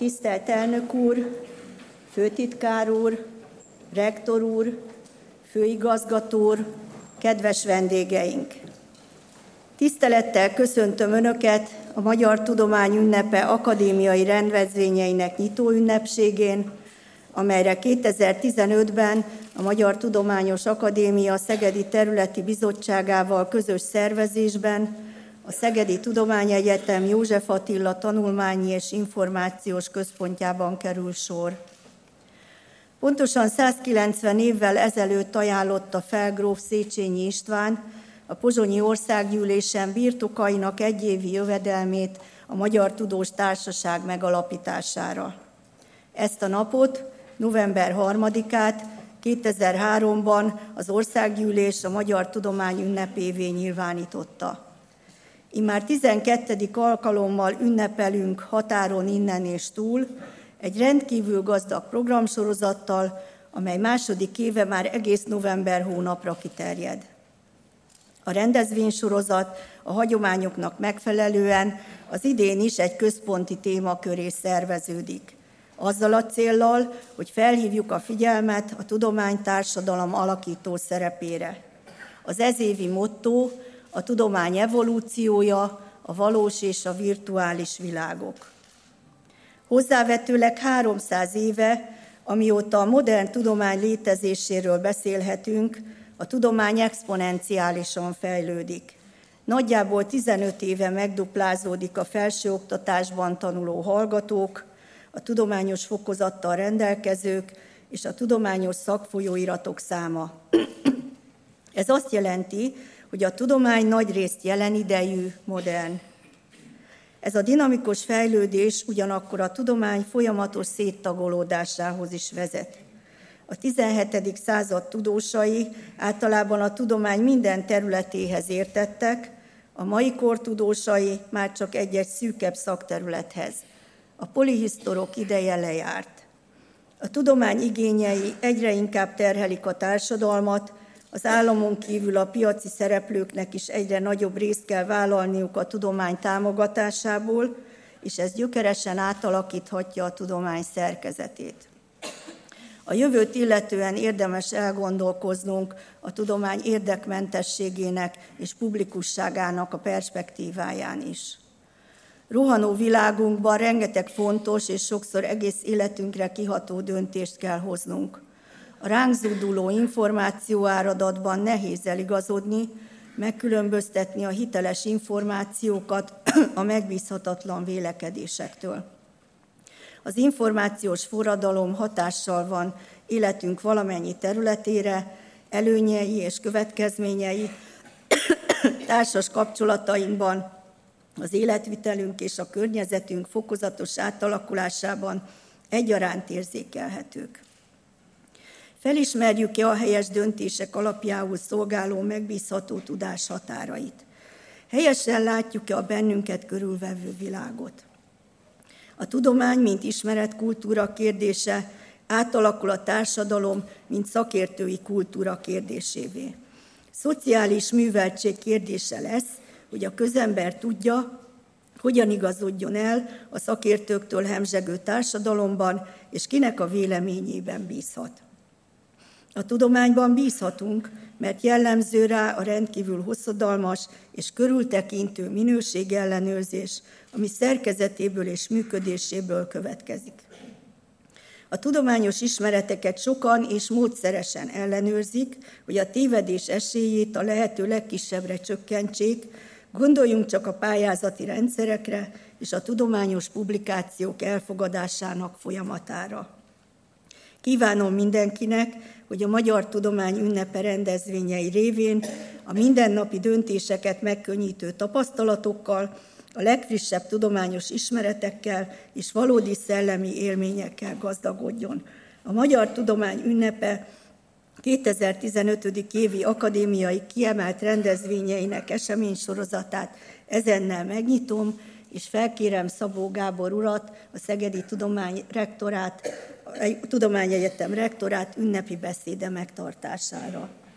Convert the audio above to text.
Tisztelt elnök úr, főtitkár úr, rektor úr, főigazgató úr, kedves vendégeink! Tisztelettel köszöntöm Önöket a Magyar Tudomány Ünnepe akadémiai rendezvényeinek nyitóünnepségén, amelyre 2015-ben a Magyar Tudományos Akadémia Szegedi Területi Bizottságával közös szervezésben a Szegedi Tudományegyetem József Attila Tanulmányi és Információs Központjában kerül sor. Pontosan 190 évvel ezelőtt ajánlotta fel gróf Széchenyi István a pozsonyi országgyűlésen birtokainak egyévi jövedelmét a Magyar Tudós Társaság megalapítására. Ezt a napot, november 3-át 2003-ban az országgyűlés a Magyar Tudomány ünnepévé nyilvánította. Immár 12. alkalommal ünnepelünk határon innen és túl, egy rendkívül gazdag programsorozattal, amely második éve már egész november hónapra kiterjed. A rendezvénysorozat a hagyományoknak megfelelően az idén is egy központi téma köré szerveződik. Azzal a céllal, hogy felhívjuk a figyelmet a tudománytársadalom alakító szerepére. Az ezévi motto a tudomány evolúciója, a valós és a virtuális világok. Hozzávetőleg 300 éve, amióta a modern tudomány létezéséről beszélhetünk, a tudomány exponenciálisan fejlődik. Nagyjából 15 éve megduplázódik a felsőoktatásban tanuló hallgatók, a tudományos fokozattal rendelkezők és a tudományos szakfolyóiratok száma. Ez azt jelenti, hogy a tudomány nagyrészt jelen idejű, modern. Ez a dinamikus fejlődés ugyanakkor a tudomány folyamatos széttagolódásához is vezet. A 17. század tudósai általában a tudomány minden területéhez értettek, a mai kor tudósai már csak egy-egy szűkebb szakterülethez. A polihisztorok ideje lejárt. A tudomány igényei egyre inkább terhelik a társadalmat, az államon kívül a piaci szereplőknek is egyre nagyobb részt kell vállalniuk a tudomány támogatásából, és ez gyökeresen átalakíthatja a tudomány szerkezetét. A jövőt illetően érdemes elgondolkoznunk a tudomány érdekmentességének és publikusságának a perspektíváján is. Rohanó világunkban rengeteg fontos és sokszor egész életünkre kiható döntést kell hoznunk. A ránk zúduló információáradatban nehéz eligazodni, megkülönböztetni a hiteles információkat a megbízhatatlan vélekedésektől. Az információs forradalom hatással van életünk valamennyi területére, előnyei és következményei társas kapcsolatainkban, az életvitelünk és a környezetünk fokozatos átalakulásában egyaránt érzékelhetők. Felismerjük-e a helyes döntések alapjául szolgáló megbízható tudás határait? Helyesen látjuk-e a bennünket körülvevő világot? A tudomány, mint ismeretkultúra kérdése, átalakul a társadalom, mint szakértői kultúra kérdésévé. Szociális műveltség kérdése lesz, hogy a közember tudja, hogyan igazodjon el a szakértőktől hemzsegő társadalomban, és kinek a véleményében bízhat. A tudományban bízhatunk, mert jellemző rá a rendkívül hosszadalmas és körültekintő minőségellenőrzés, ami szerkezetéből és működéséből következik. A tudományos ismereteket sokan és módszeresen ellenőrzik, hogy a tévedés esélyét a lehető legkisebbre csökkentsék. Gondoljunk csak a pályázati rendszerekre és a tudományos publikációk elfogadásának folyamatára. Kívánom mindenkinek, hogy a Magyar Tudomány Ünnepe rendezvényei révén a mindennapi döntéseket megkönnyítő tapasztalatokkal, a legfrissebb tudományos ismeretekkel és valódi szellemi élményekkel gazdagodjon. A Magyar Tudomány Ünnepe 2015. évi akadémiai kiemelt rendezvényeinek eseménysorozatát ezennel megnyitom, és felkérem Szabó Gábor urat, a Szegedi Tudományegyetem rektorát ünnepi beszéde megtartására.